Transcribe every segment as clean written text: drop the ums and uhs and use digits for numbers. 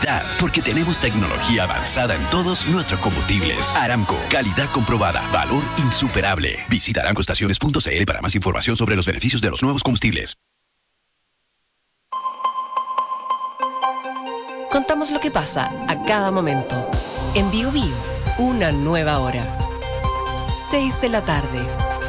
calidad, porque tenemos tecnología avanzada en todos nuestros combustibles. Aramco, calidad comprobada, valor insuperable. Visita aramcoestaciones.cl para más información sobre los beneficios de los nuevos combustibles. Contamos lo que pasa a cada momento. En Bio Bio, una nueva hora. 6 de la tarde.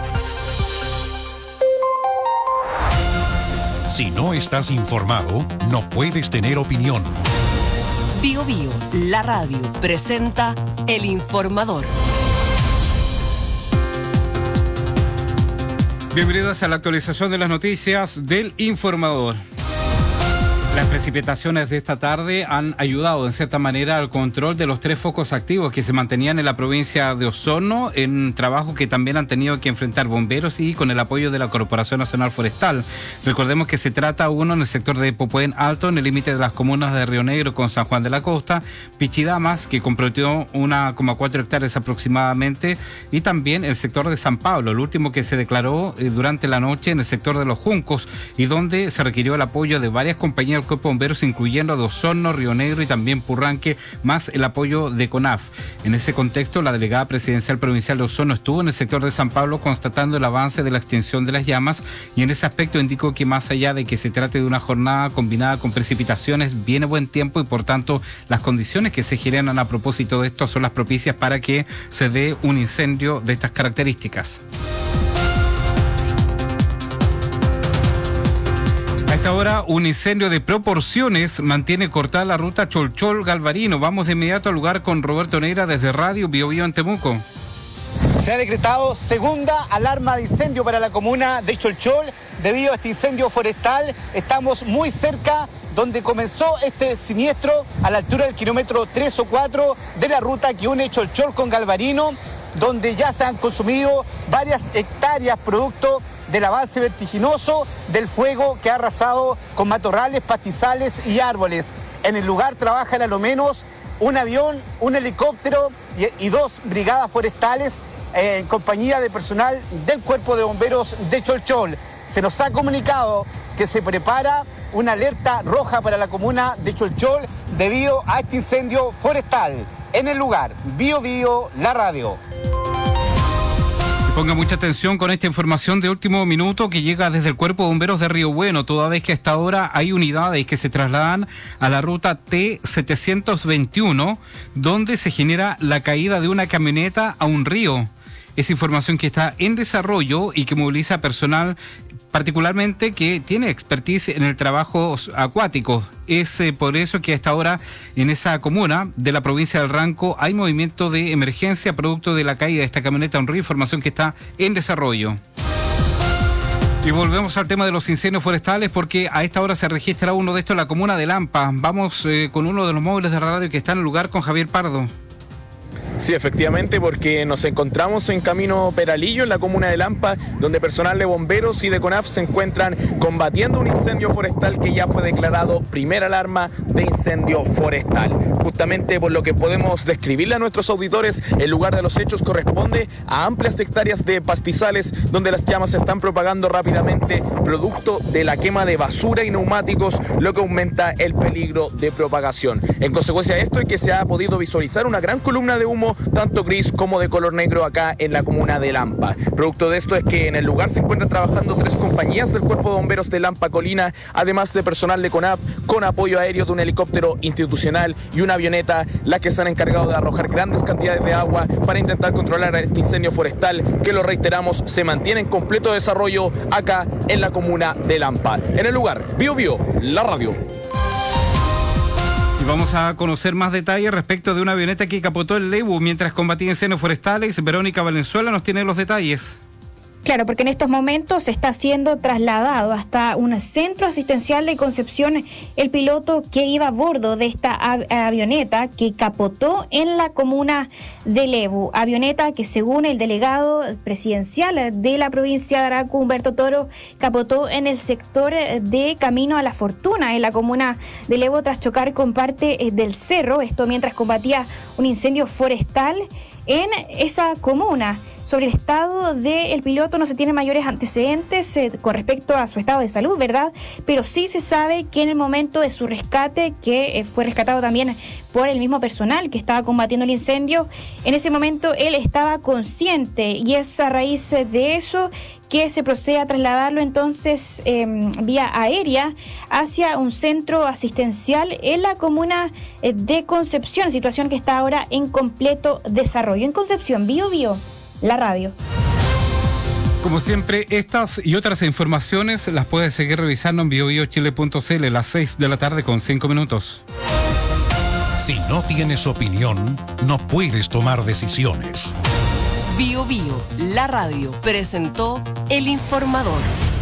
Si no estás informado, no puedes tener opinión. Bio Bio, la radio, presenta El Informador. Bienvenidos a la actualización de las noticias del Informador. Las precipitaciones de esta tarde han ayudado en cierta manera al control de los 3 focos activos que se mantenían en la provincia de Osorno, en trabajo que también han tenido que enfrentar bomberos y con el apoyo de la Corporación Nacional Forestal. Recordemos que se trata uno en el sector de Popuén Alto, en el límite de las comunas de Río Negro con San Juan de la Costa, Pichidamas, que comprometió 1,4 hectáreas aproximadamente, y también el sector de San Pablo, el último que se declaró durante la noche en el sector de Los Juncos, y donde se requirió el apoyo de varias compañías del Cuerpo de Bomberos, incluyendo de Osorno, Río Negro y también Purranque, más el apoyo de CONAF. En ese contexto, la delegada presidencial provincial de Osorno estuvo en el sector de San Pablo constatando el avance de la extinción de las llamas, y en ese aspecto indicó que más allá de que se trate de una jornada combinada con precipitaciones, viene buen tiempo y por tanto las condiciones que se generan a propósito de esto son las propicias para que se dé un incendio de estas características. A esta hora, un incendio de proporciones mantiene cortada la ruta Cholchol-Galvarino. Vamos de inmediato al lugar con Roberto Neira desde Radio Bio Bio en Temuco. Se ha decretado segunda alarma de incendio para la comuna de Cholchol debido a este incendio forestal. Estamos muy cerca donde comenzó este siniestro, a la altura del kilómetro 3 o 4 de la ruta que une Cholchol con Galvarino, donde ya se han consumido varias hectáreas producto del avance vertiginoso del fuego que ha arrasado con matorrales, pastizales y árboles. En el lugar trabajan a lo menos un avión, un helicóptero y 2 brigadas forestales en compañía de personal del Cuerpo de Bomberos de Cholchol. Se nos ha comunicado que se prepara una alerta roja para la comuna de Cholchol debido a este incendio forestal. En el lugar, Bio Bio, la radio. Ponga mucha atención con esta información de último minuto que llega desde el Cuerpo de Bomberos de Río Bueno, toda vez que hasta ahora hay unidades que se trasladan a la ruta T721, donde se genera la caída de una camioneta a un río. Es información que está en desarrollo y que moviliza personal particularmente que tiene expertise en el trabajo acuático. Es por eso que hasta ahora en esa comuna de la provincia del Ranco hay movimiento de emergencia producto de la caída de esta camioneta a un río, información que está en desarrollo. Y volvemos al tema de los incendios forestales porque a esta hora se registra uno de estos en la comuna de Lampa. Vamos con uno de los móviles de radio que está en el lugar con Javier Pardo. Sí, efectivamente, porque nos encontramos en Camino Peralillo, en la comuna de Lampa, donde personal de bomberos y de CONAF se encuentran combatiendo un incendio forestal que ya fue declarado primera alarma de incendio forestal. Justamente por lo que podemos describirle a nuestros auditores, el lugar de los hechos corresponde a amplias hectáreas de pastizales donde las llamas se están propagando rápidamente, producto de la quema de basura y neumáticos, lo que aumenta el peligro de propagación. En consecuencia de esto es que se ha podido visualizar una gran columna de humo, tanto gris como de color negro acá en la comuna de Lampa. Producto de esto es que en el lugar se encuentran trabajando 3 compañías del Cuerpo de Bomberos de Lampa Colina, además de personal de CONAF, con apoyo aéreo de un helicóptero institucional y una avioneta, las que se han encargado de arrojar grandes cantidades de agua para intentar controlar este incendio forestal, que lo reiteramos, se mantiene en completo desarrollo acá en la comuna de Lampa. En el lugar, Bio Bio, la radio. Vamos a conocer más detalles respecto de una avioneta que capotó el Lebu mientras combatía incendios forestales. Verónica Valenzuela nos tiene los detalles. Claro, porque en estos momentos está siendo trasladado hasta un centro asistencial de Concepción el piloto que iba a bordo de esta avioneta que capotó en la comuna de Lebu. Avioneta que, según el delegado presidencial de la provincia de Arauco, Humberto Toro, capotó en el sector de Camino a la Fortuna, en la comuna de Lebu, tras chocar con parte del cerro. Esto mientras combatía un incendio forestal en esa comuna. Sobre el estado del piloto no se tienen mayores antecedentes con respecto a su estado de salud, ¿verdad? Pero sí se sabe que en el momento de su rescate, que fue rescatado también por el mismo personal que estaba combatiendo el incendio, en ese momento él estaba consciente, y es a raíz de eso que se procede a trasladarlo entonces vía aérea hacia un centro asistencial en la comuna de Concepción, situación que está ahora en completo desarrollo. En Concepción, Bio, la radio. Como siempre, estas y otras informaciones las puedes seguir revisando en biobiochile.cl a las 6 de la tarde con 5 minutos. Si no tienes opinión, no puedes tomar decisiones. Bio, la radio, presentó El Informador.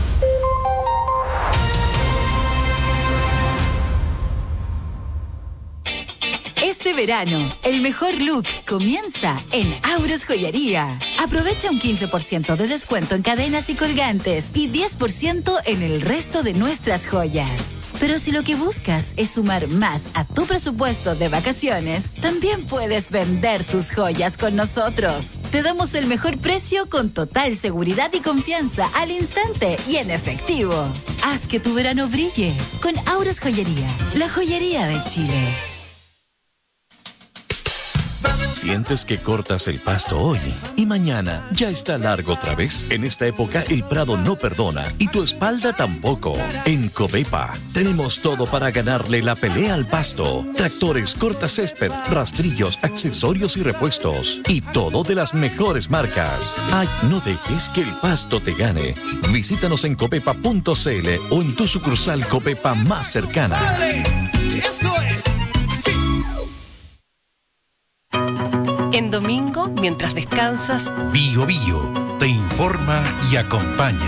Este verano, el mejor look comienza en Auros Joyería. Aprovecha un 15% de descuento en cadenas y colgantes y 10% en el resto de nuestras joyas. Pero si lo que buscas es sumar más a tu presupuesto de vacaciones, también puedes vender tus joyas con nosotros. Te damos el mejor precio con total seguridad y confianza al instante y en efectivo. Haz que tu verano brille con Auros Joyería, la joyería de Chile. ¿Sientes que cortas el pasto hoy y mañana ya está largo otra vez? En esta época el prado no perdona y tu espalda tampoco. En Covepa tenemos todo para ganarle la pelea al pasto. Tractores, cortacésped, rastrillos, accesorios y repuestos. Y todo de las mejores marcas. Ay, no dejes que el pasto te gane. Visítanos en covepa.cl o en tu sucursal Covepa más cercana. ¡Dale! ¡Eso es! ¡Sí! En domingo, mientras descansas, Bio te informa y acompaña.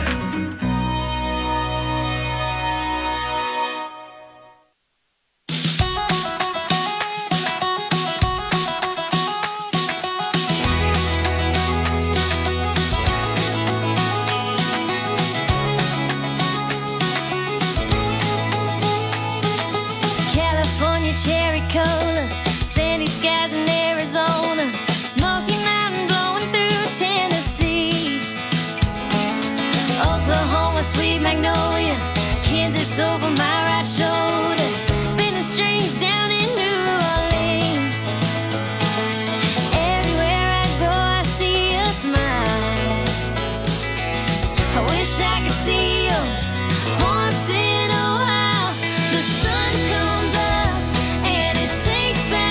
California cherry cola, sandy skies in Arizona, Smoky Mountain blowing through Tennessee, Oklahoma sweet magnolia, Kansas over my right shoulder, bending strings down in New Orleans. Everywhere I go I see a smile. I wish I could see yours once in a while. The sun comes up and it sinks back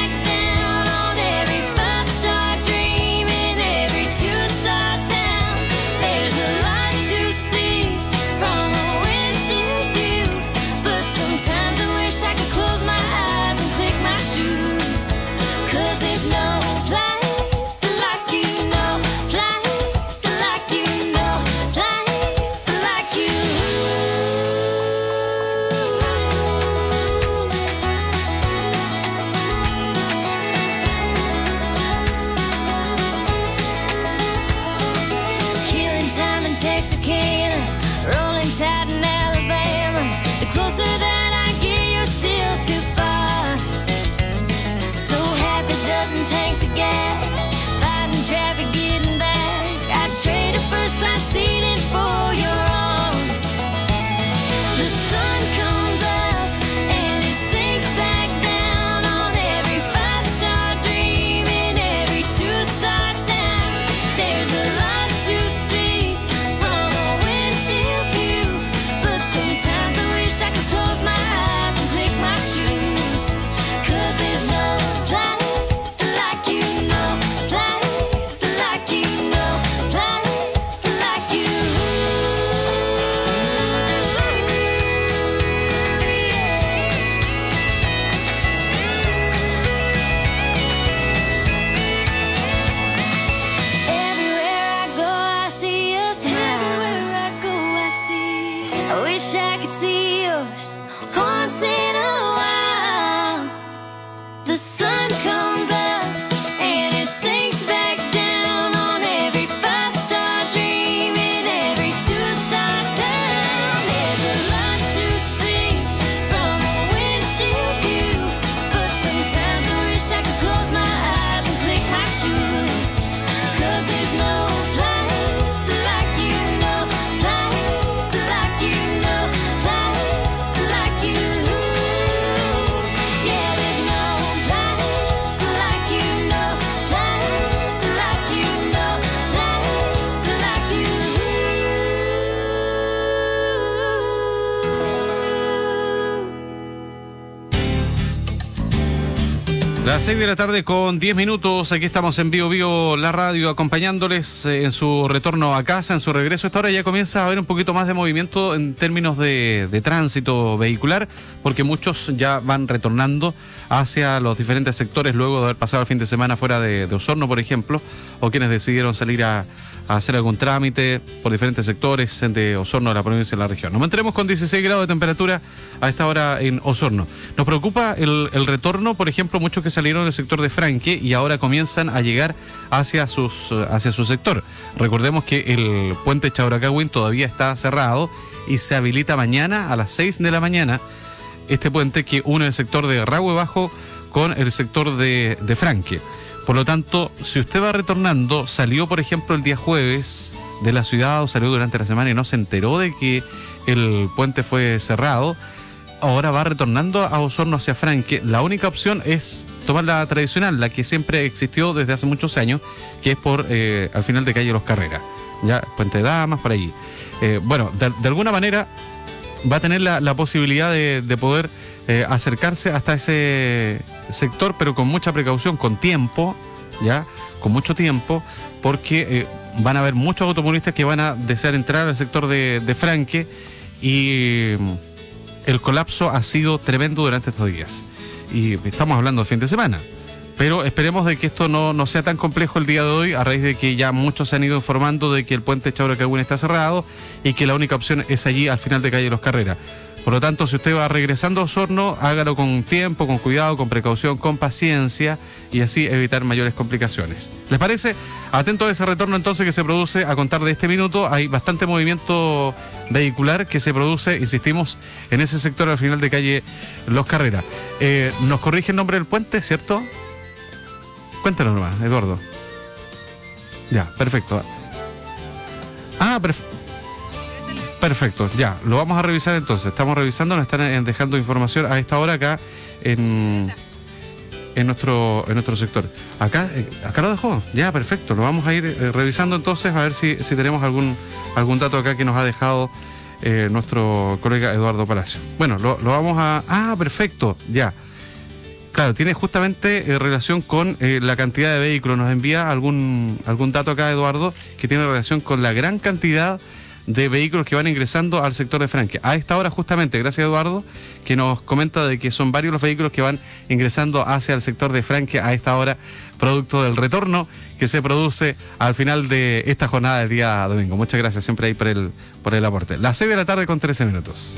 Las 6 de la tarde con 10 minutos, aquí estamos en Bio Bio, la radio, acompañándoles en su retorno a casa, en su regreso. Esta hora ya comienza a haber un poquito más de movimiento en términos de tránsito vehicular, porque muchos ya van retornando hacia los diferentes sectores luego de haber pasado el fin de semana fuera de Osorno, por ejemplo, o quienes decidieron salir a hacer algún trámite por diferentes sectores de Osorno, de la provincia y de la región. Nos mantenemos con 16 grados de temperatura a esta hora en Osorno. Nos preocupa el retorno, por ejemplo, muchos que salieron del sector de Franque y ahora comienzan a llegar hacia su sector. Recordemos que el puente Chauracagüín todavía está cerrado y se habilita mañana a las 6 de la mañana este puente que une el sector de Rahue Bajo con el sector de Franque. Por lo tanto, si usted va retornando, salió por ejemplo el día jueves de la ciudad o salió durante la semana y no se enteró de que el puente fue cerrado, ahora va retornando a Osorno hacia Franque, la única opción es tomar la tradicional, la que siempre existió desde hace muchos años, que es por al final de calle Los Carreras, ya Puente de Damas, por allí. Bueno, de alguna manera va a tener la posibilidad de poder acercarse hasta ese sector, pero con mucha precaución, con tiempo, ya, con mucho tiempo, porque van a haber muchos automovilistas que van a desear entrar al sector de Franque y el colapso ha sido tremendo durante estos días. Y estamos hablando de fin de semana. Pero esperemos de que esto no sea tan complejo el día de hoy, a raíz de que ya muchos se han ido informando de que el puente Chauracagüín está cerrado y que la única opción es allí al final de calle Los Carreras. Por lo tanto, si usted va regresando a Osorno, hágalo con tiempo, con cuidado, con precaución, con paciencia y así evitar mayores complicaciones. ¿Les parece? Atento a ese retorno entonces que se produce a contar de este minuto. Hay bastante movimiento vehicular que se produce, insistimos, en ese sector al final de calle Los Carreras. Nos corrige el nombre del puente, ¿cierto? Cuéntanos nomás, Eduardo. Ya, perfecto. Perfecto, ya, lo vamos a revisar entonces. Estamos revisando, nos están dejando información a esta hora acá en nuestro sector. Acá lo dejó, ya, perfecto. Lo vamos a ir revisando entonces a ver si tenemos algún dato acá que nos ha dejado nuestro colega Eduardo Palacio. Bueno, lo vamos a... perfecto, ya. Claro, tiene justamente relación con la cantidad de vehículos. Nos envía algún dato acá, Eduardo, que tiene relación con la gran cantidad de vehículos que van ingresando al sector de Franque. A esta hora justamente, gracias Eduardo, que nos comenta de que son varios los vehículos que van ingresando hacia el sector de Franque a esta hora, producto del retorno que se produce al final de esta jornada del día domingo. Muchas gracias siempre ahí por el aporte. Las 6 de la tarde con 13 minutos.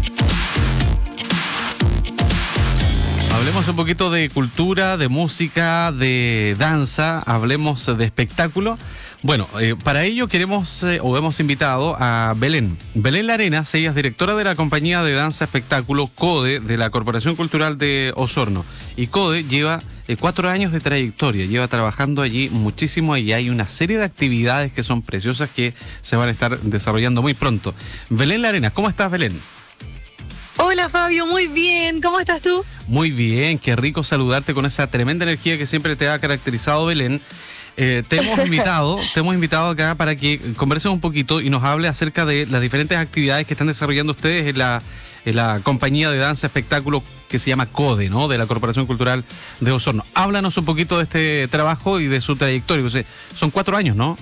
Hablemos un poquito de cultura, de música, de danza, hablemos de espectáculo. Bueno, para ello queremos o hemos invitado a Belén. Belén Larenas, ella es directora de la compañía de danza espectáculo CODE de la Corporación Cultural de Osorno. Y CODE lleva 4 años de trayectoria, lleva trabajando allí muchísimo y hay una serie de actividades que son preciosas que se van a estar desarrollando muy pronto. Belén Larenas, ¿cómo estás, Belén? Hola Fabio, muy bien, ¿cómo estás tú? Muy bien, qué rico saludarte con esa tremenda energía que siempre te ha caracterizado, Belén. Te hemos invitado acá para que converses un poquito y nos hable acerca de las diferentes actividades que están desarrollando ustedes en la compañía de danza espectáculo que se llama CODE, ¿no? De la Corporación Cultural de Osorno. Háblanos un poquito de este trabajo y de su trayectoria. O sea, son 4 años, ¿no?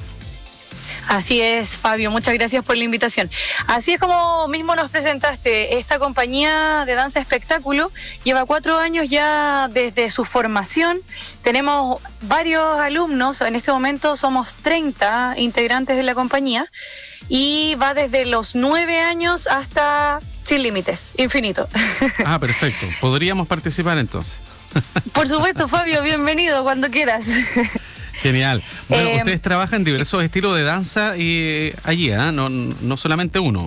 Así es, Fabio, muchas gracias por la invitación. Así es como mismo nos presentaste, esta compañía de danza espectáculo lleva 4 años ya desde su formación. Tenemos varios alumnos, en este momento somos 30 integrantes de la compañía y va desde los 9 años hasta sin límites, infinito. Ah, perfecto. ¿Podríamos participar entonces? Por supuesto, Fabio, bienvenido cuando quieras. Genial. Bueno, ustedes trabajan diversos estilos de danza y allí, no solamente uno.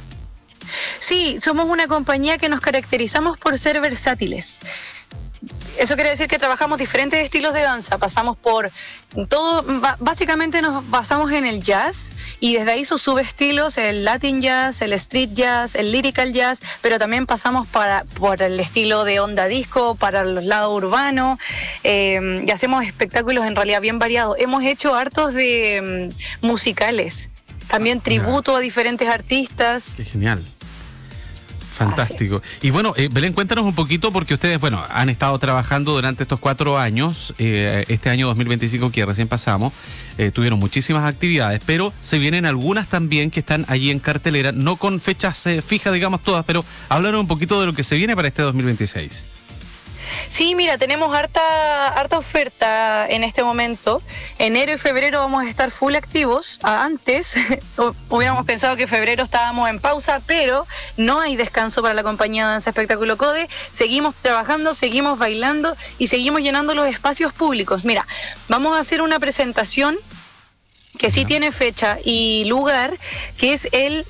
Sí, somos una compañía que nos caracterizamos por ser versátiles. Eso quiere decir que trabajamos diferentes estilos de danza, pasamos por todo, básicamente nos basamos en el jazz y desde ahí sus subestilos, el Latin jazz, el street jazz, el lyrical jazz, pero también pasamos por el estilo de onda disco, para los lados urbanos, y hacemos espectáculos en realidad bien variados. Hemos hecho hartos de musicales, también tributo a diferentes artistas. Qué genial. Fantástico. Y bueno, Belén, cuéntanos un poquito porque ustedes, bueno, han estado trabajando durante estos 4 años, este año 2025 que recién pasamos, tuvieron muchísimas actividades, pero se vienen algunas también que están allí en cartelera, no con fechas fijas, digamos todas, pero hablaron un poquito de lo que se viene para este 2026. Sí, mira, tenemos harta oferta en este momento. Enero y febrero vamos a estar full activos. Antes hubiéramos pensado que febrero estábamos en pausa, pero no hay descanso para la compañía de danza espectáculo CODE. Seguimos trabajando, seguimos bailando y seguimos llenando los espacios públicos. Mira, vamos a hacer una presentación que sí tiene fecha y lugar, que es el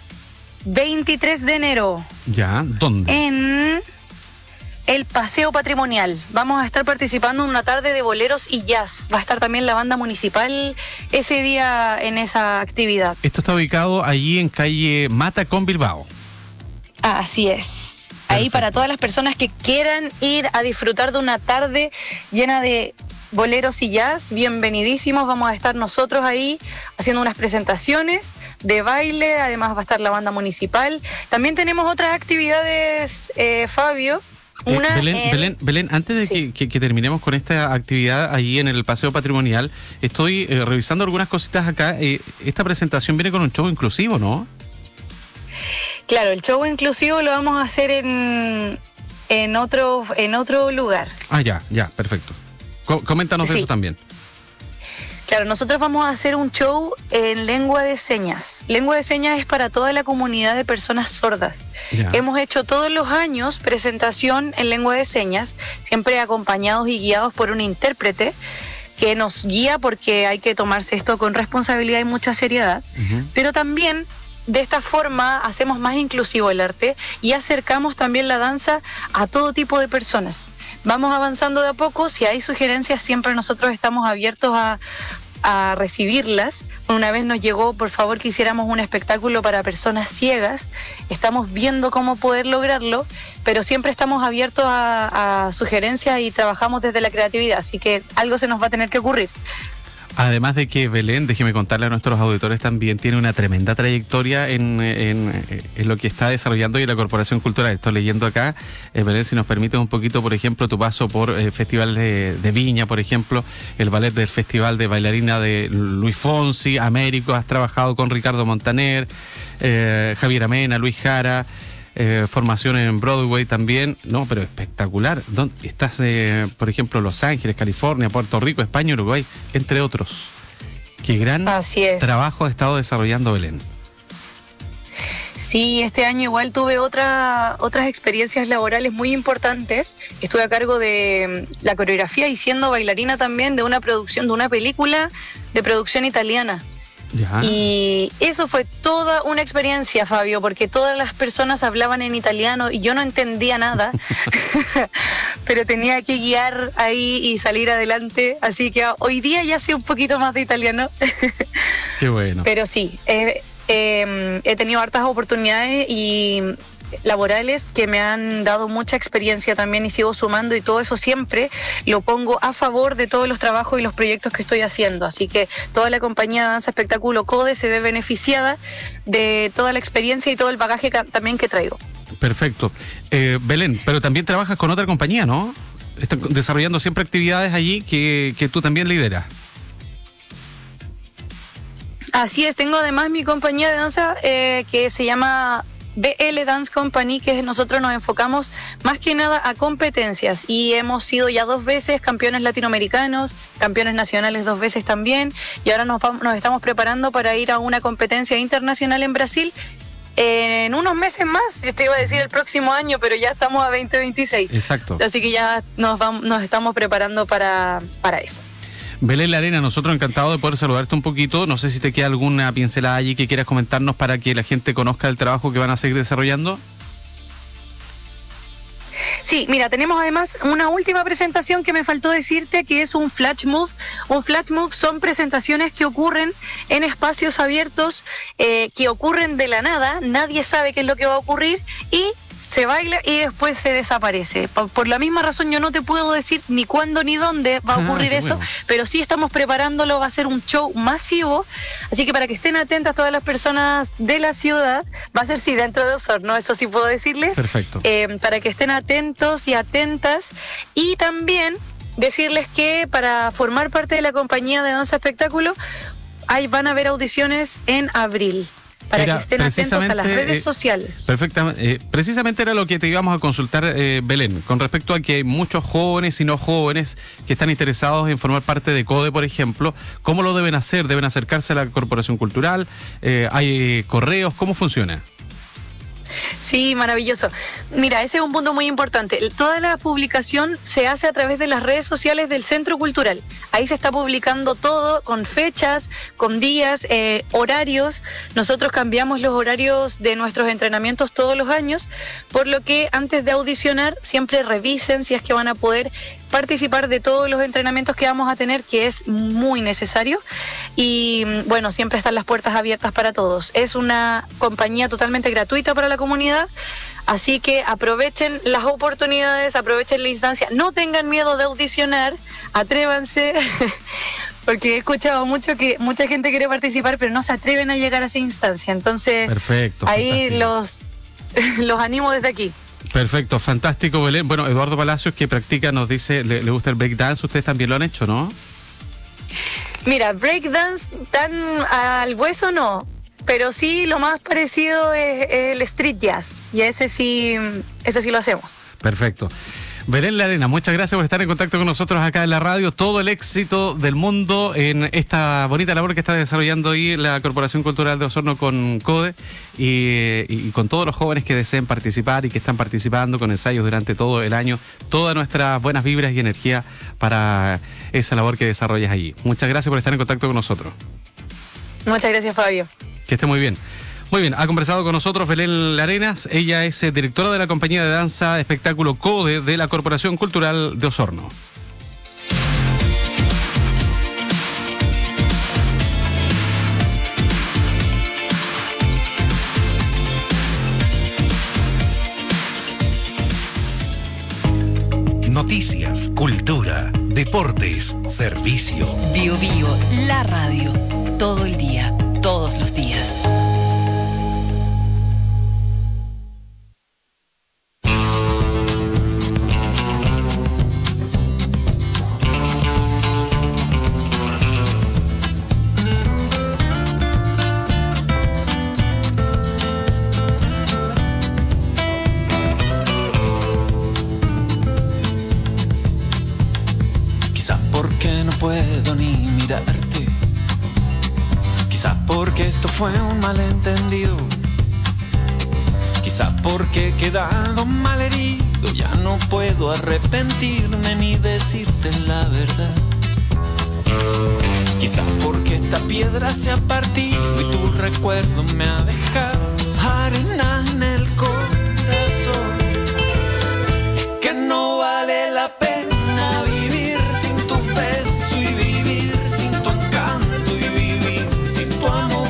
23 de enero. ¿Ya? ¿Dónde? En el Paseo Patrimonial. Vamos a estar participando en una tarde de boleros y jazz. Va a estar también la banda municipal ese día en esa actividad. Esto está ubicado allí en calle Mata con Bilbao. Así es. Ahí para todas las personas que quieran ir a disfrutar de una tarde llena de boleros y jazz, bienvenidísimos. Vamos a estar nosotros ahí haciendo unas presentaciones de baile. Además va a estar la banda municipal. También tenemos otras actividades, Fabio. Belén, antes de que terminemos con esta actividad allí en el Paseo Patrimonial, estoy revisando algunas cositas acá. Esta presentación viene con un show inclusivo, ¿no? Claro, el show inclusivo lo vamos a hacer en otro lugar. Ah, ya, perfecto. Coméntanos de eso también. Claro, nosotros vamos a hacer un show en lengua de señas. Lengua de señas es para toda la comunidad de personas sordas. Ya. Hemos hecho todos los años presentación en lengua de señas, siempre acompañados y guiados por un intérprete que nos guía porque hay que tomarse esto con responsabilidad y mucha seriedad. Pero también de esta forma hacemos más inclusivo el arte y acercamos también la danza a todo tipo de personas. Vamos avanzando de a poco. Si hay sugerencias, siempre nosotros estamos abiertos a recibirlas. Una vez nos llegó, por favor, que hiciéramos un espectáculo para personas ciegas. Estamos viendo cómo poder lograrlo, pero siempre estamos abiertos a sugerencias y trabajamos desde la creatividad, así que algo se nos va a tener que ocurrir. Además de que Belén, déjeme contarle a nuestros auditores también, tiene una tremenda trayectoria en lo que está desarrollando y la Corporación Cultural. Estoy leyendo acá, Belén, si nos permites un poquito, por ejemplo, tu paso por Festival de Viña, por ejemplo, el ballet del Festival de Bailarina de Luis Fonsi, Américo, has trabajado con Ricardo Montaner, Javier Amena, Luis Jara, formación en Broadway también, no, pero espectacular. Estás, por ejemplo, Los Ángeles, California, Puerto Rico, España, Uruguay, entre otros. Qué gran trabajo ha estado desarrollando Belén. Sí, este año igual tuve otras experiencias laborales muy importantes. Estuve a cargo de la coreografía y siendo bailarina también de una producción de una película de producción italiana. Ya. Y eso fue toda una experiencia, Fabio, porque todas las personas hablaban en italiano y yo no entendía nada, pero tenía que guiar ahí y salir adelante, así que hoy día ya sé un poquito más de italiano. Qué bueno. Pero sí, he tenido hartas oportunidades y laborales que me han dado mucha experiencia también y sigo sumando, y todo eso siempre lo pongo a favor de todos los trabajos y los proyectos que estoy haciendo, así que toda la compañía de danza espectáculo CODE se ve beneficiada de toda la experiencia y todo el bagaje también que traigo. Perfecto. Belén, pero también trabajas con otra compañía, ¿no? Están desarrollando siempre actividades allí que tú también lideras. Así es, tengo además mi compañía de danza que se llama BL Dance Company, que nosotros nos enfocamos más que nada a competencias y hemos sido ya 2 veces campeones latinoamericanos, campeones nacionales 2 veces también, y ahora nos estamos preparando para ir a una competencia internacional en Brasil en unos meses más. Te iba a decir el próximo año, pero ya estamos a 2026. Exacto. Así que ya nos estamos preparando para eso. Belén Larena, nosotros encantados de poder saludarte un poquito. No sé si te queda alguna pincelada allí que quieras comentarnos para que la gente conozca el trabajo que van a seguir desarrollando. Sí, mira, tenemos además una última presentación que me faltó decirte, que es un flash move. Un flash move son presentaciones que ocurren en espacios abiertos, que ocurren de la nada, nadie sabe qué es lo que va a ocurrir y se baila y después se desaparece. Por la misma razón yo no te puedo decir ni cuándo ni dónde va a ocurrir eso, bueno, pero sí estamos preparándolo, va a ser un show masivo, así que para que estén atentas todas las personas de la ciudad, va a ser sí dentro de Osorno, eso sí puedo decirles. Perfecto. Para que estén atentos y atentas, y también decirles que para formar parte de la compañía de danza espectáculo, ahí van a haber audiciones en abril. Para que estén atentos a las redes sociales. Perfectamente. Precisamente era lo que te íbamos a consultar, Belén, con respecto a que hay muchos jóvenes y no jóvenes que están interesados en formar parte de CODE, por ejemplo. ¿Cómo lo deben hacer? ¿Deben acercarse a la Corporación Cultural? ¿Hay correos? ¿Cómo funciona? Sí, maravilloso. Mira, ese es un punto muy importante. Toda la publicación se hace a través de las redes sociales del Centro Cultural. Ahí se está publicando todo con fechas, con días, horarios. Nosotros cambiamos los horarios de nuestros entrenamientos todos los años, por lo que antes de audicionar siempre revisen si es que van a poder participar de todos los entrenamientos que vamos a tener, que es muy necesario. Y bueno, siempre están las puertas abiertas para todos. Es una compañía totalmente gratuita para la comunidad, así que aprovechen las oportunidades, aprovechen la instancia, no tengan miedo de audicionar, atrévanse, porque he escuchado mucho que mucha gente quiere participar, pero no se atreven a llegar a esa instancia. Entonces, perfecto, ahí los animo desde aquí. Perfecto, fantástico, Belén. Bueno, Eduardo Palacios, que practica, nos dice, le gusta el breakdance. Ustedes también lo han hecho, ¿no? Mira, breakdance tan al hueso no, pero sí lo más parecido es el street jazz, y ese sí lo hacemos. Perfecto. Belén Larena, muchas gracias por estar en contacto con nosotros acá en la radio. Todo el éxito del mundo en esta bonita labor que está desarrollando ahí la Corporación Cultural de Osorno con CODE y con todos los jóvenes que deseen participar y que están participando con ensayos durante todo el año. Todas nuestras buenas vibras y energía para esa labor que desarrollas allí. Muchas gracias por estar en contacto con nosotros. Muchas gracias, Fabio. Que esté muy bien. Muy bien, ha conversado con nosotros Belén Larenas. Ella es directora de la compañía de danza espectáculo CODE de la Corporación Cultural de Osorno. Noticias, cultura, deportes, servicio. Bio Bio, la radio. Todo el día, todos los días. puedo ni mirarte. Quizás porque esto fue un malentendido. Quizás porque he quedado malherido, ya no puedo arrepentirme ni decirte la verdad. Quizás porque esta piedra se ha partido y tu recuerdo me ha dejado arena en el corazón. Es que no vale la pena vivir sin tu beso y vivir sin tu encanto y vivir sin tu amor.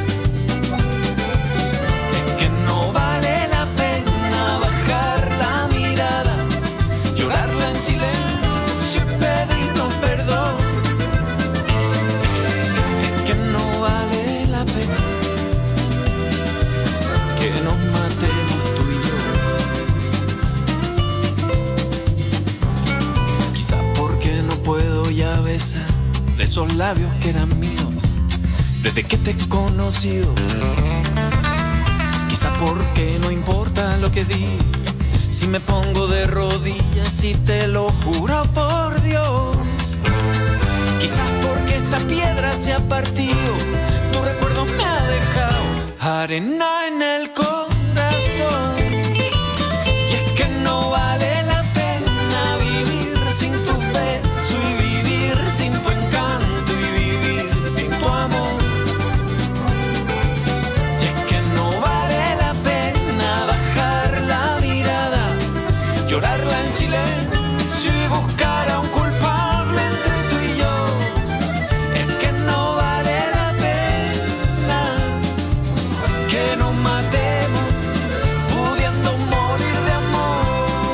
Es que no vale la pena bajar la mirada, llorarla en silencio y pedirnos perdón. Es que no vale la pena que nos matemos tú y yo. Quizás porque no puedo ya besar esos labios que eran míos desde que te he conocido. Quizás porque no importa lo que diga, si me pongo de rodillas y te lo juro por Dios. Quizás porque esta piedra se ha partido, tu recuerdo me ha dejado arena en el corazón. Y es que no vale la pena vivir sin tu beso y vivir sin tu encanto y vivir sin tu amor. Y es que no vale la pena bajar la mirada, llorarla en silencio y buscar a un culpable entre tú y yo. Es que no vale la pena que nos matemos pudiendo morir de amor.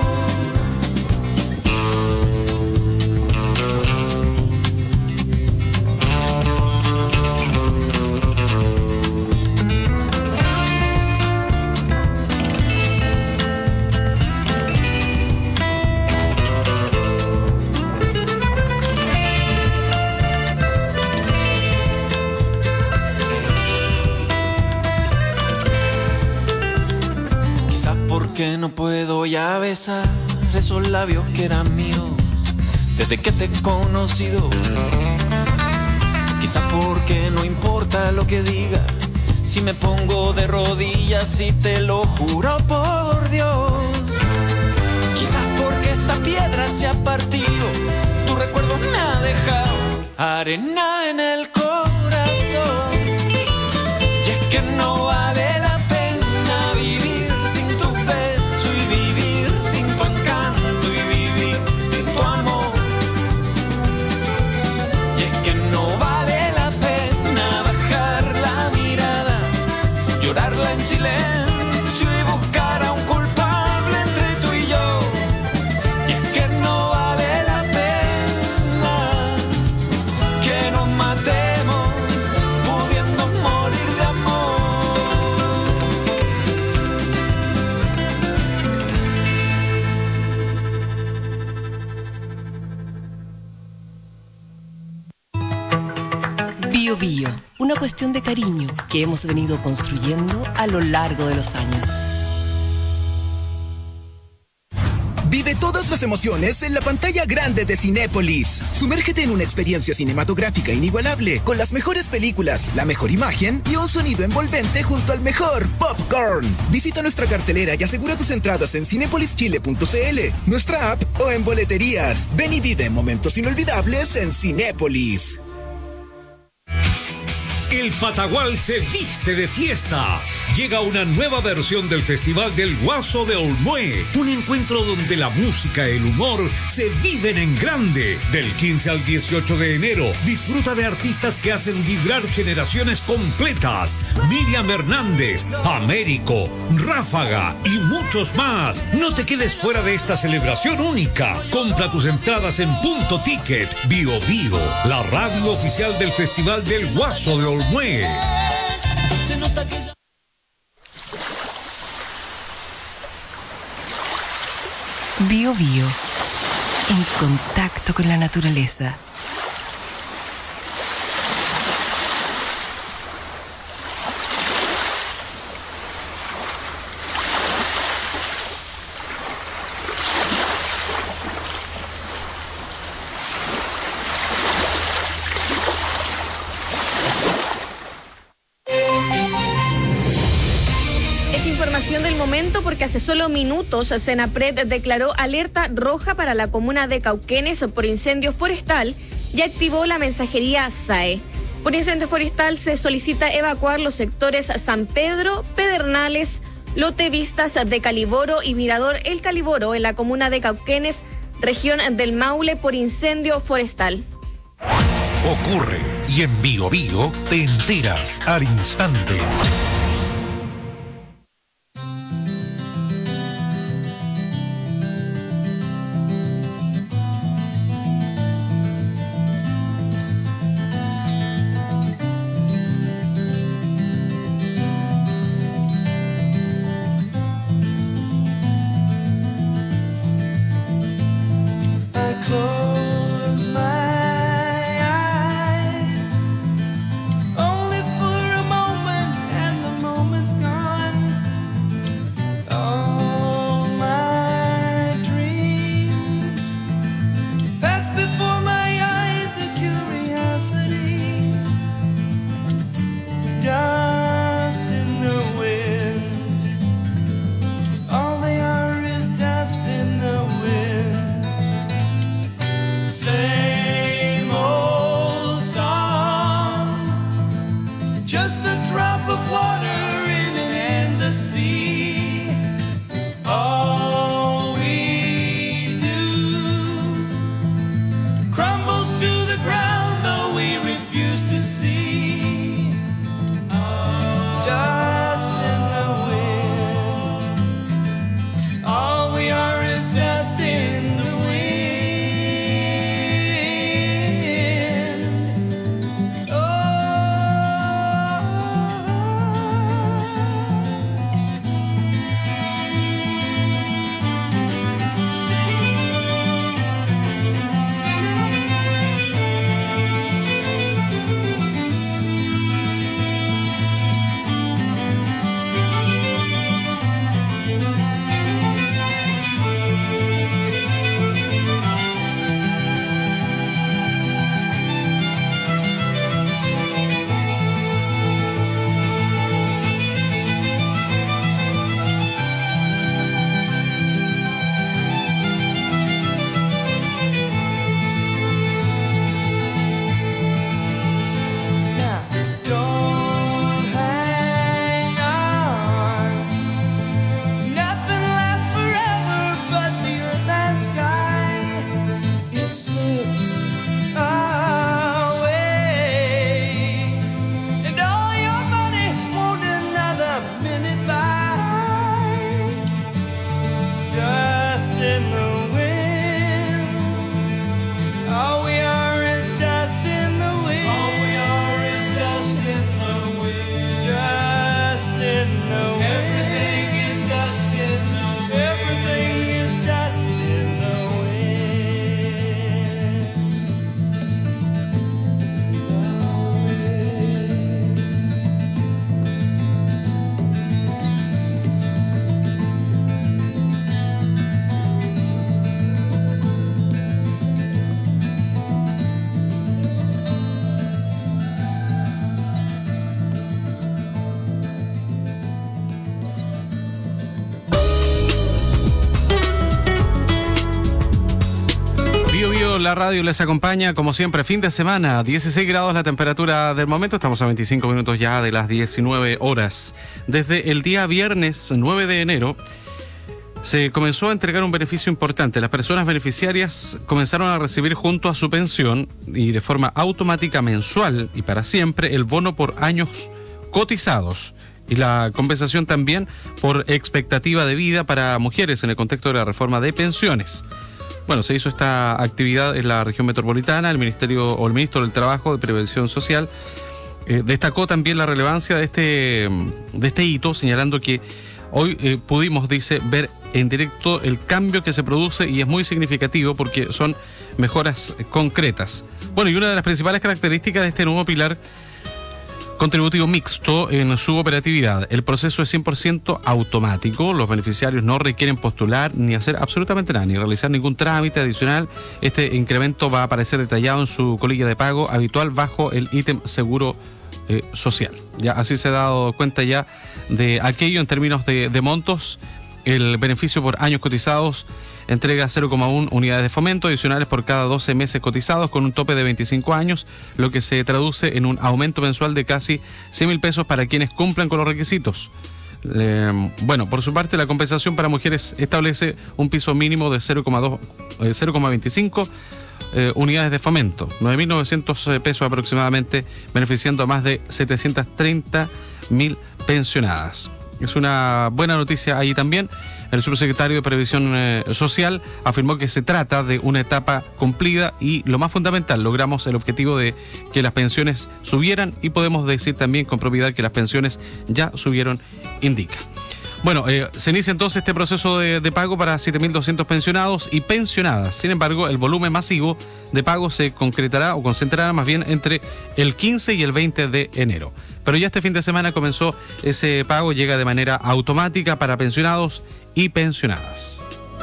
Quizás porque no puedo ya besar esos labios que eran míos desde que te he conocido. Quizás porque no importa lo que diga, si me pongo de rodillas y te lo juro por Dios. Quizás porque esta piedra se ha partido, tu recuerdo me ha dejado arena en el corazón. Y es que no vale la pena vivir sin tu beso y vivir sin tu encanto y vivir sin tu amor. Y es que no vale la pena bajar la mirada, llorarla en silencio y buscar a un culpable entre tú y yo. Y es que no vale la pena que nos matemos pudiendo morir de amor. Bio Bio, una cuestión de cariño que hemos venido construyendo a lo largo de los años. Vive todas las emociones en la pantalla grande de Cinépolis. Sumérgete en una experiencia cinematográfica inigualable con las mejores películas, la mejor imagen y un sonido envolvente junto al mejor popcorn. Visita nuestra cartelera y asegura tus entradas en cinepolischile.cl, nuestra app o en boleterías. Ven y vive momentos inolvidables en Cinépolis. El Patagual se viste de fiesta. Llega una nueva versión del Festival del Guaso de Olmué. Un encuentro donde la música y el humor se viven en grande. Del 15 al 18 de enero, disfruta de artistas que hacen vibrar generaciones completas. Miriam Hernández, Américo, Ráfaga y muchos más. No te quedes fuera de esta celebración única. Compra tus entradas en Punto Ticket. Bio Bio, la radio oficial del Festival del Guaso de Olmué. Bio Bio, en contacto con la naturaleza. Del momento porque hace solo minutos Senapred declaró alerta roja para la comuna de Cauquenes por incendio forestal y activó la mensajería SAE. Por incendio forestal se solicita evacuar los sectores San Pedro, Pedernales, Lote Vistas de Caliboro y Mirador El Caliboro en la comuna de Cauquenes, región del Maule, por incendio forestal. Ocurre y en Bio Bio te enteras al instante. La radio les acompaña, como siempre, fin de semana, 16 grados la temperatura del momento, estamos a 25 minutos ya de las 19 horas. Desde el día viernes 9 de enero se comenzó a entregar un beneficio importante. Las personas beneficiarias comenzaron a recibir junto a su pensión y de forma automática mensual y para siempre el bono por años cotizados y la compensación también por expectativa de vida para mujeres en el contexto de la reforma de pensiones. Bueno, se hizo esta actividad en la región metropolitana. El ministro del Trabajo de Previsión Social destacó también la relevancia de este hito, señalando que hoy pudimos, dice, ver en directo el cambio que se produce y es muy significativo porque son mejoras concretas. Bueno, y una de las principales características de este nuevo pilar contributivo mixto en su operatividad. El proceso es 100% automático. Los beneficiarios no requieren postular ni hacer absolutamente nada, ni realizar ningún trámite adicional. Este incremento va a aparecer detallado en su colilla de pago habitual bajo el ítem seguro social. Ya así se ha dado cuenta ya de aquello en términos de montos El beneficio por años cotizados entrega 0,1 unidades de fomento adicionales por cada 12 meses cotizados con un tope de 25 años, lo que se traduce en un aumento mensual de casi 100.000 pesos para quienes cumplan con los requisitos. Por su parte, la compensación para mujeres establece un piso mínimo de 0,25 unidades de fomento, 9.900 pesos aproximadamente, beneficiando a más de 730.000 pensionadas. Es una buena noticia ahí también. El subsecretario de Previsión Social afirmó que se trata de una etapa cumplida y lo más fundamental, logramos el objetivo de que las pensiones subieran y podemos decir también con propiedad que las pensiones ya subieron, indica. Bueno, se inicia entonces este proceso de pago para 7.200 pensionados y pensionadas. Sin embargo, el volumen masivo de pago se concretará o concentrará más bien entre el 15 y el 20 de enero. Pero ya este fin de semana comenzó ese pago, llega de manera automática para pensionados y pensionadas.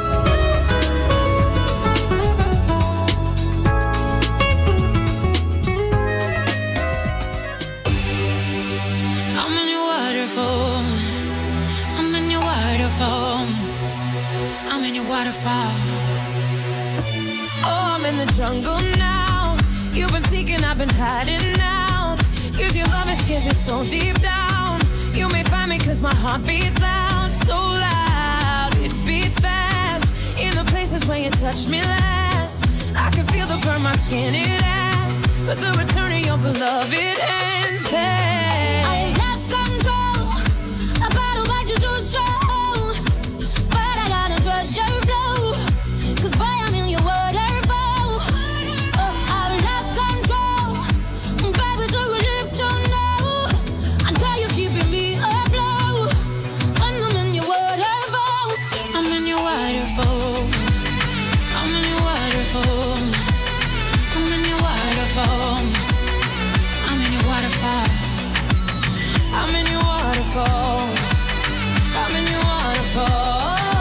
Oh, I'm in the jungle now. You've been seeking, I've been hiding out. 'Cause your love scares me so deep down. You may find me 'cause my heart beats loud. So loud, it beats fast. In the places where you touched me last, I can feel the burn, my skin, it asks. But the return of your beloved ends. Hey. I lost control. A battle but you too strong. But I gotta trust your flow. 'Cause boy, I'm in your waterfall. I've lost control. Baby, do we live to know? Until you're keeping me afloat. When I'm in your waterfall. I'm in your waterfall. I'm in your waterfall. I'm in your waterfall. I'm in your waterfall. I'm in your waterfall. I'm in your waterfall.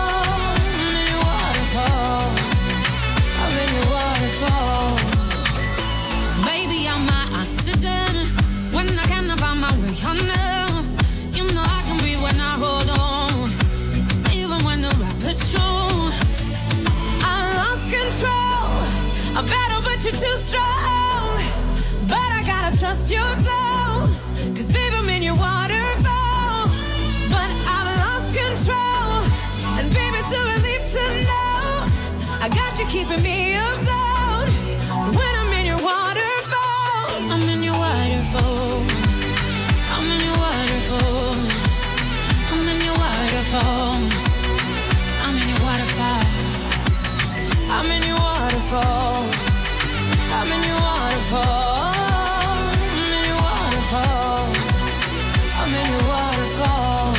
Baby, I'm my oxygen. When I cannot find my way under, you know I can breathe when I hold on. Even when the rapids strong, I lost control. I'm better, but you're too strong. But I gotta trust your flow. 'Cause baby, I'm in your waterfall. But I've lost control. And baby, it's a relief to know I got you keeping me afloat. When I'm in your waterfall. I'm in your waterfall. I'm in your waterfall. I'm in your waterfall. I'm in your waterfall. I'm in your waterfall. I'm in your waterfall. I'm in your waterfall. I'm in your waterfall.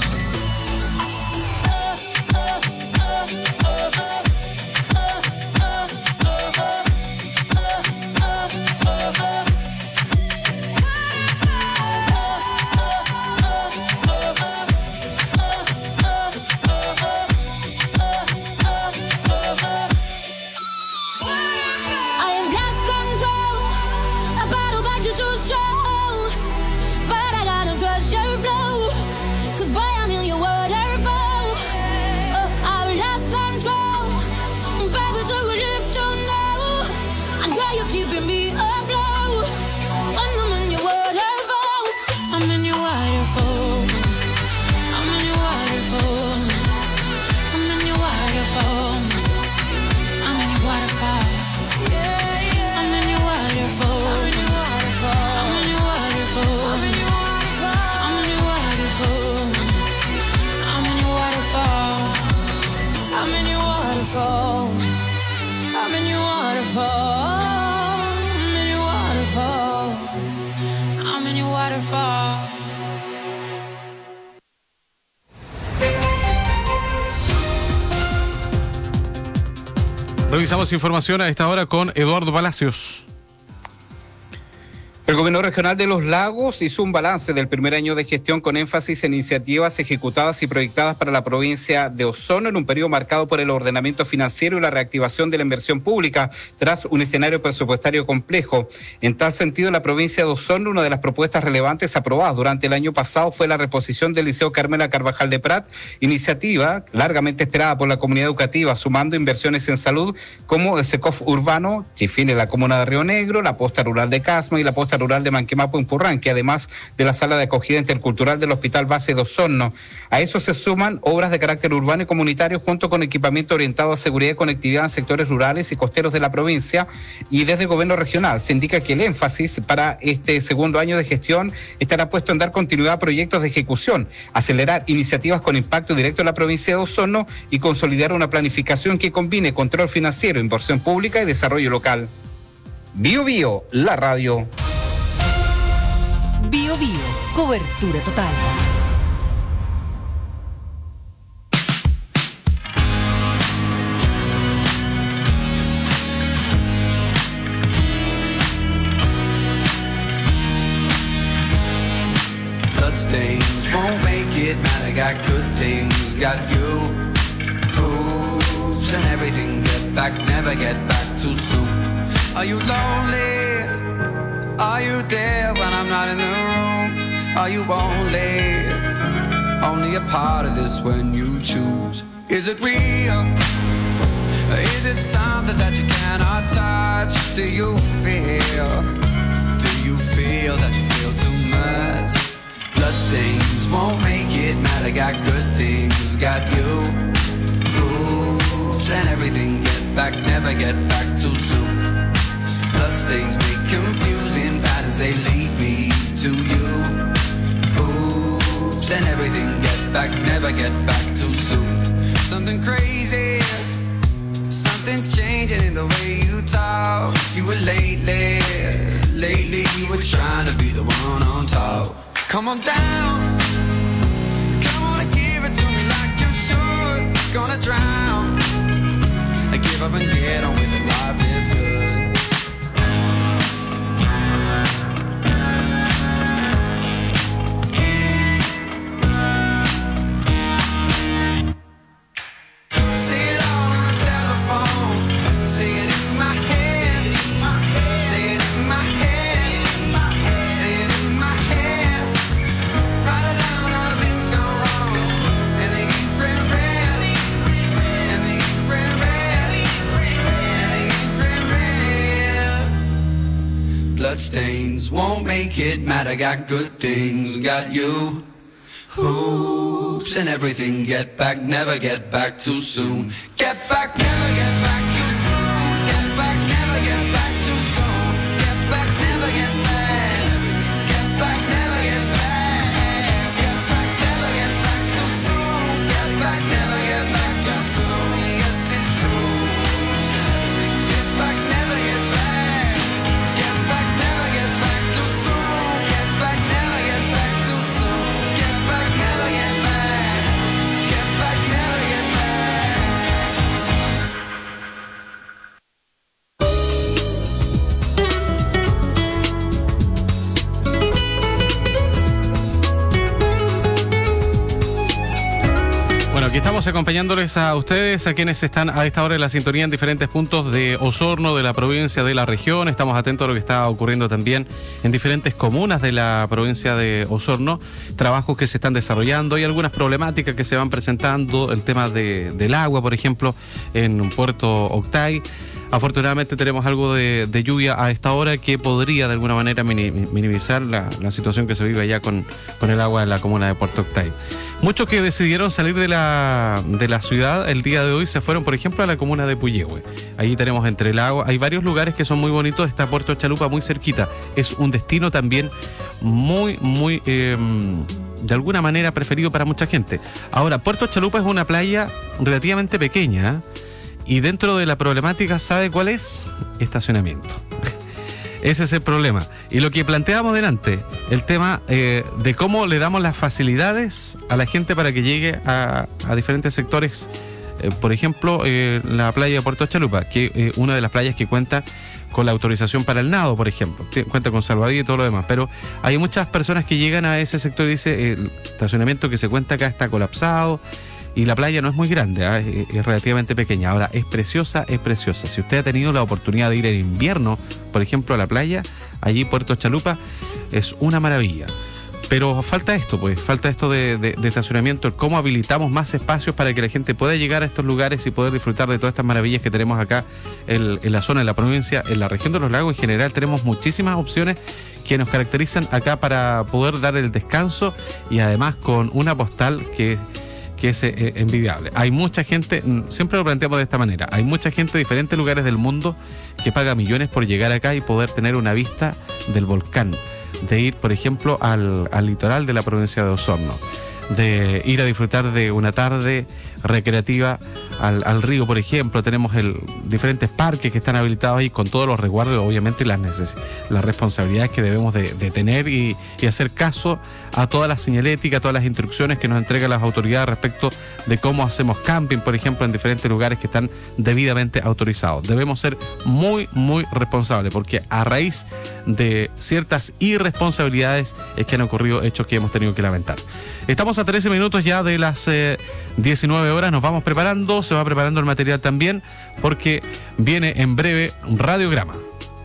Keeping me afloat. When I'm in your waterfall. I'm in your waterfall. I'm in your waterfall. I'm in your waterfall. I'm in your waterfall. Yeah, yeah. I'm in your waterfall. I'm in your waterfall. I'm in your waterfall. I'm in your waterfall. I'm in your waterfall. I'm in your waterfall. I'm in your waterfall. I'm in your waterfall. I'm in your waterfall. Revisamos información a esta hora con Eduardo Palacios. El Gobierno Regional de Los Lagos hizo un balance del primer año de gestión con énfasis en iniciativas ejecutadas y proyectadas para la provincia de Osorno en un periodo marcado por el ordenamiento financiero y la reactivación de la inversión pública tras un escenario presupuestario complejo. En tal sentido, la provincia de Osorno, una de las propuestas relevantes aprobadas durante el año pasado fue la reposición del Liceo Carmela Carvajal de Prat, iniciativa largamente esperada por la comunidad educativa, sumando inversiones en salud como el SECOF urbano, Chifine, la comuna de Río Negro, la posta rural de Casma y la posta rural de Manquemapo en Purranque, además de la sala de acogida intercultural del Hospital Base de Osorno. A eso se suman obras de carácter urbano y comunitario junto con equipamiento orientado a seguridad y conectividad en sectores rurales y costeros de la provincia. Y desde el gobierno regional se indica que el énfasis para este segundo año de gestión estará puesto en dar continuidad a proyectos de ejecución, acelerar iniciativas con impacto directo en la provincia de Osorno y consolidar una planificación que combine control financiero, inversión pública y desarrollo local. Bio Bio, la radio. Bio Bio, cobertura total. Bloodstains won't make it matter, got good things, got you. Hooves and everything, get back, never get back too soon. Are you lonely? Are you there when I'm not in the room? Are you only a part of this when you choose? Is it real? Is it something that you cannot touch? Do you feel that you feel too much? Bloodstains won't make it matter, got good things, got you. Rules and everything, get back, never get back too soon. Bloodstains make confusing patterns, they lead me to you. Hoops and everything, get back, never get back too soon. Something crazy, something changing in the way you talk. You were lately you were trying to be the one on top. Come on down, come on and give it to me like you should. Gonna drown, I give up and get on with it, life live good. Bloodstains won't make it matter, got good things, got you. Hoops and everything, get back, never get back too soon. Get back, never get back too soon. Get back, never get back too soon. Get back, never get back. Get back, never get back. Get back, never get back too soon. Get back, never get back too soon. Yes, it's true. Get back, never get back. Get back, never get back too soon. Get back, never get back too soon. Get back, never get back. Get back, never get back. Bueno, aquí estamos acompañándoles a ustedes, a quienes están a esta hora en la sintonía en diferentes puntos de Osorno, de la provincia, de la región. Estamos atentos a lo que está ocurriendo también en diferentes comunas de la provincia de Osorno, trabajos que se están desarrollando y algunas problemáticas que se van presentando, el tema del agua, por ejemplo, en Puerto Octay. Afortunadamente tenemos algo de lluvia a esta hora que podría de alguna manera minimizar la situación que se vive allá con el agua en la comuna de Puerto Octay. Muchos que decidieron salir de la ciudad el día de hoy se fueron, por ejemplo, a la comuna de Puyehue. Allí tenemos entre el agua, hay varios lugares que son muy bonitos, está Puerto Chalupa muy cerquita. Es un destino también muy de alguna manera preferido para mucha gente. Ahora, Puerto Chalupa es una playa relativamente pequeña, y dentro de la problemática, ¿sabe cuál es? Estacionamiento. Ese es el problema. Y lo que planteábamos delante, el tema de cómo le damos las facilidades a la gente para que llegue a diferentes sectores. Por ejemplo, la playa de Puerto Chalupa, que una de las playas que cuenta con la autorización para el nado, por ejemplo. Cuenta con salvavidas y todo lo demás. Pero hay muchas personas que llegan a ese sector y dicen, el estacionamiento que se cuenta acá está colapsado y la playa no es muy grande, es relativamente pequeña. Ahora, es preciosa, es preciosa. Si usted ha tenido la oportunidad de ir en invierno, por ejemplo, a la playa, allí Puerto Chalupa, es una maravilla. Pero falta esto, de estacionamiento, cómo habilitamos más espacios para que la gente pueda llegar a estos lugares y poder disfrutar de todas estas maravillas que tenemos acá en la zona, en la provincia, en la región de los lagos. En general tenemos muchísimas opciones que nos caracterizan acá para poder dar el descanso y además con una postal que es envidiable. Hay mucha gente, siempre lo planteamos de esta manera, hay mucha gente de diferentes lugares del mundo que paga millones por llegar acá y poder tener una vista del volcán, de ir, por ejemplo, al litoral de la provincia de Osorno, de ir a disfrutar de una tarde recreativa al río, por ejemplo. Tenemos diferentes parques que están habilitados ahí con todos los resguardos, obviamente las responsabilidades que debemos de tener y hacer caso a todas las señaléticas, a todas las instrucciones que nos entregan las autoridades respecto de cómo hacemos camping, por ejemplo, en diferentes lugares que están debidamente autorizados. Debemos ser muy, muy responsables, porque a raíz de ciertas irresponsabilidades es que han ocurrido hechos que hemos tenido que lamentar. Estamos a 13 minutos ya de las 19 horas, nos vamos preparando, se va preparando el material también, porque viene en breve un radiograma.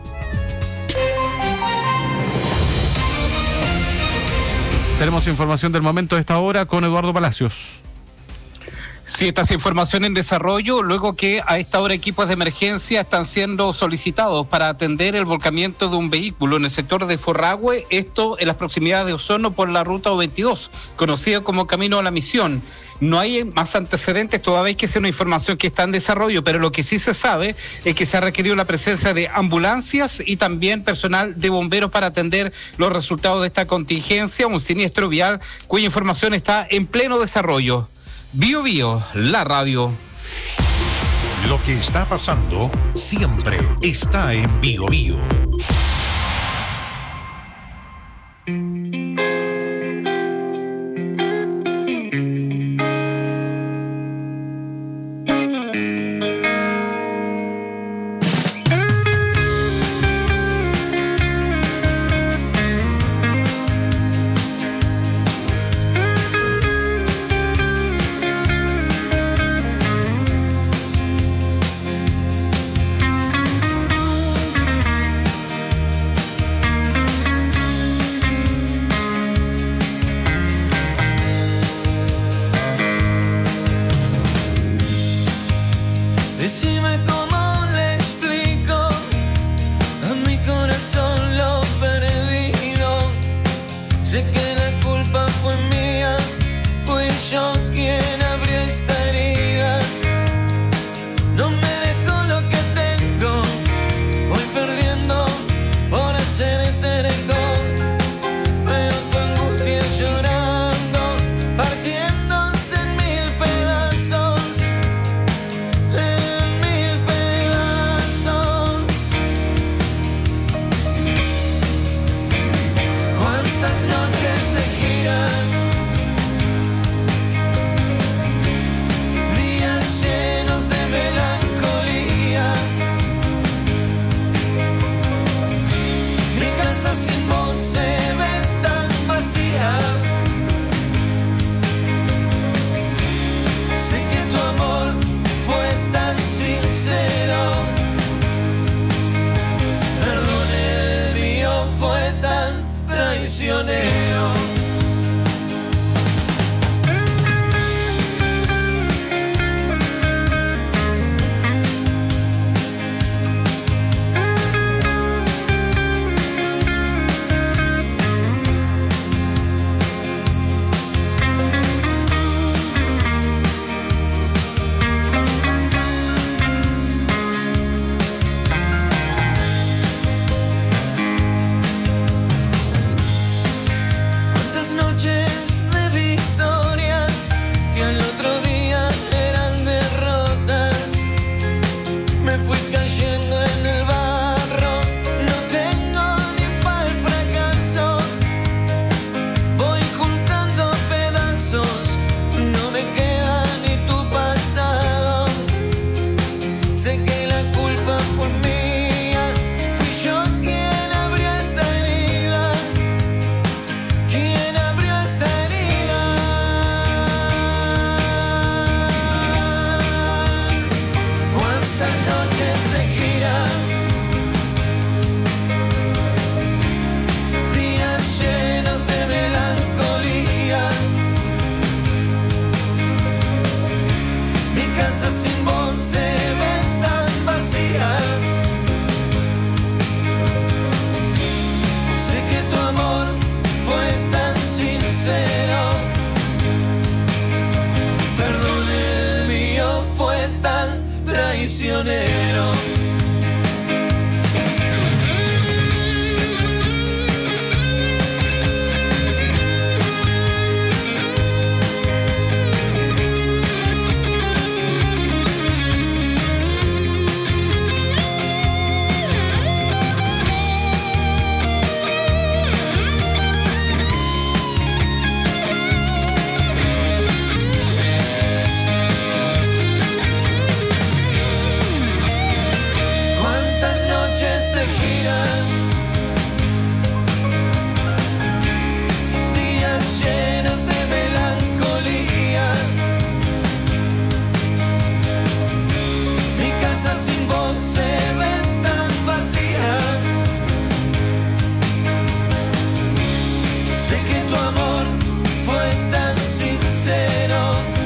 Tenemos información del momento de esta hora con Eduardo Palacios. Sí, esta es información en desarrollo, luego que a esta hora equipos de emergencia están siendo solicitados para atender el volcamiento de un vehículo en el sector de Forragüe, esto en las proximidades de Osorno por la ruta O22, conocida como Camino a la Misión. No hay más antecedentes, todavía que es una información que está en desarrollo, pero lo que sí se sabe es que se ha requerido la presencia de ambulancias y también personal de bomberos para atender los resultados de esta contingencia, un siniestro vial cuya información está en pleno desarrollo. Bio Bio, la radio. Lo que está pasando siempre está en Bio Bio. Decime cómo le explico a mi corazón lo perdido. Sé que la culpa fue mía, fui yo quien abrió esta herida. No merezco lo que tengo, voy perdiendo por hacer terco. Veo tu angustia llorando, partiéndose en mil pedazos. casa sin vos se ve tan vacía. Sé que tu amor fue tan sincero. Perdón, el mío fue tan traicionero. Llenos de melancolía, mi casa sin vos se ve tan vacía. Sé que tu amor fue tan sincero.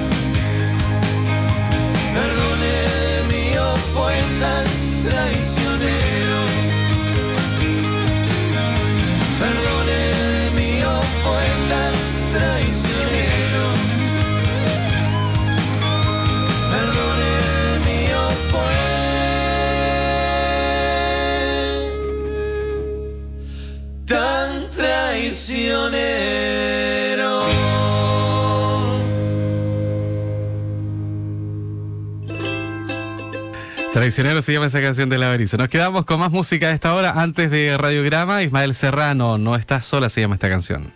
Perdón, el mío fue tan traicionero. Perdón, el mío fue tan traicionero. Perdón, el mío fue tan traicionero. Traicionero se llama esa canción de La Berizo. Nos quedamos con más música a esta hora. Antes de Radiograma, Ismael Serrano, No estás sola, se llama esta canción.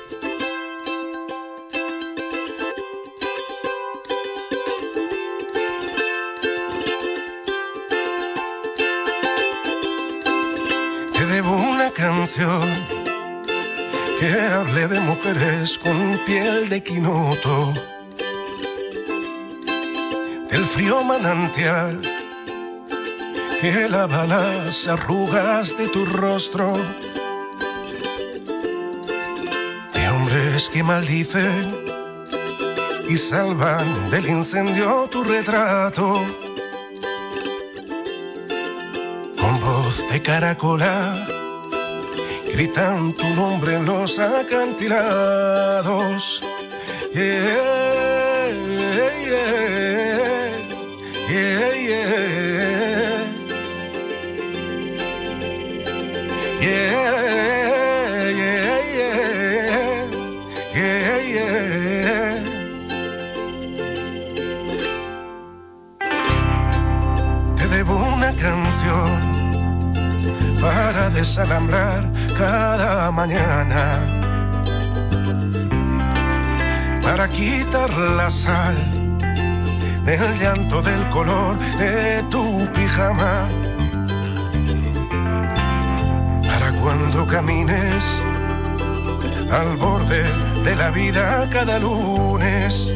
Te debo una canción que hable de mujeres con piel de quinoto, del frío manantial que lava las arrugas de tu rostro, de hombres que maldicen y salvan del incendio tu retrato, con voz de caracola gritan tu nombre en los acantilados. Yeah, yeah, yeah, yeah. Yeah, yeah, yeah, yeah, yeah. Te debo una canción para desalambrar cada mañana, para quitar la sal del llanto del color de tu pijama, para cuando camines al borde de la vida cada lunes,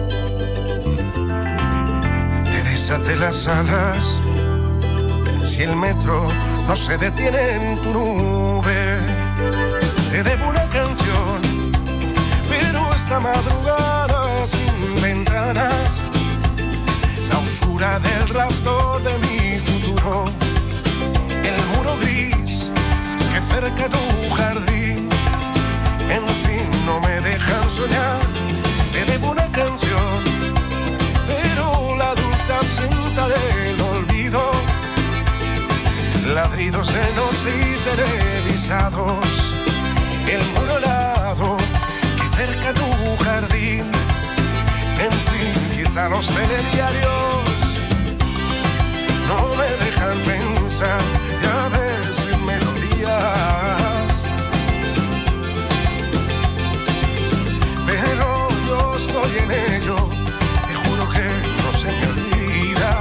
te desate las alas si el metro no se detiene en tu nube. Te debo una canción, pero esta madrugada sin ventanas, la usura del raptor de mi futuro, el muro gris que cerca tu jardín, en fin, no me dejan soñar. Te debo una canción, pero la dulce absenta del olvido, ladridos de noche y televisados, el muro helado que cerca tu jardín, en fin, quizá los telediarios no me dejan pensar, ya ves, en melodías, pero yo estoy en ello, te juro que no se me olvida.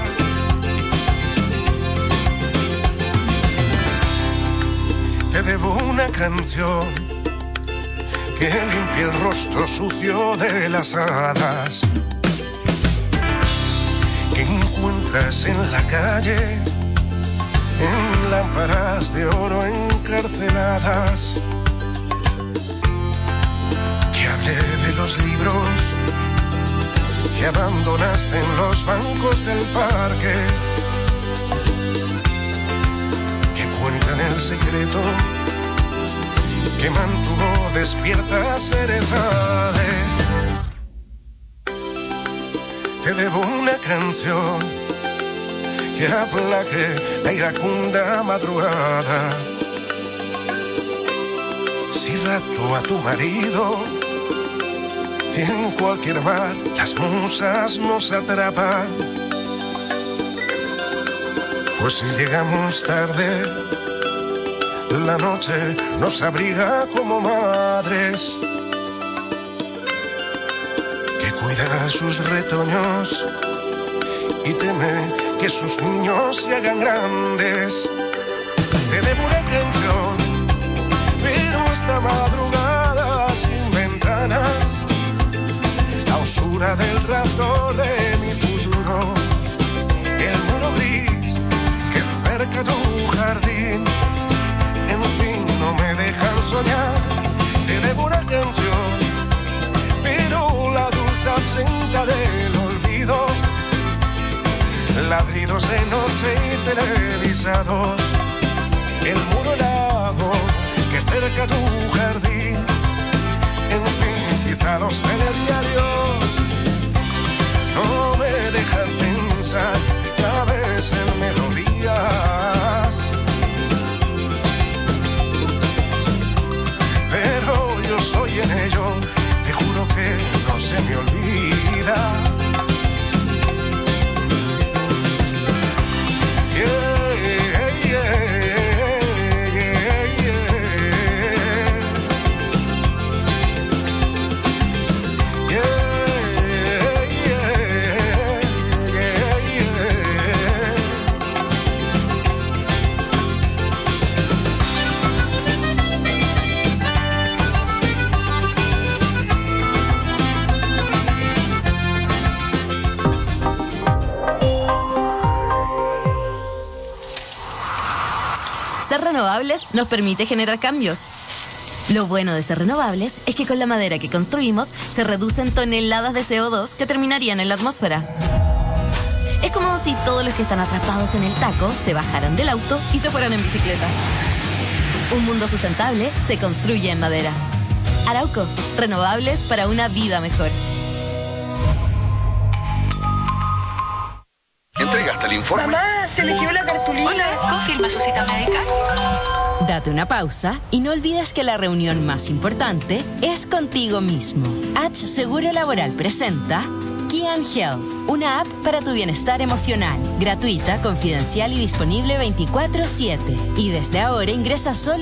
Te debo una canción que limpie el rostro sucio de las hadas que encuentras en la calle, en lámparas de oro encarceladas, que hable de los libros que abandonaste en los bancos del parque, que cuentan el secreto que mantuvo despierta Cerezade. Te debo una canción que aplaque la iracunda madrugada. Si rapto a tu marido, en cualquier bar las musas nos atrapan. Pues si llegamos tarde, la noche nos abriga como madres que cuida a sus retoños y teme que sus niños se hagan grandes. Te debo una canción, pero esta madrugada sin ventanas, la osura del raptor de mi futuro, el muro gris que cerca tu jardín, en fin no me dejan soñar. Te debo una canción, pero la dulce absenta del olvido, ladridos de noche y televisados, el muro helado que cerca tu jardín, en fin quizá los telediarios no me dejan pensar, a veces melodías, pero yo estoy en ello, te juro que no se me olvida. Ser renovables nos permite generar cambios. Lo bueno de ser renovables es que con la madera que construimos se reducen toneladas de CO2 que terminarían en la atmósfera. Es como si todos los que están atrapados en el taco se bajaran del auto y se fueran en bicicleta. Un mundo sustentable se construye en madera. Arauco, renovables para una vida mejor. ¿Entregaste el informe? Mamá, se me quedó la cartulina. Hola, ¿confirma su cita médica? Date una pausa y no olvides que la reunión más importante es contigo mismo. H Seguro Laboral presenta Kian Health, una app para tu bienestar emocional, gratuita, confidencial y disponible 24/7. Y desde ahora ingresa solo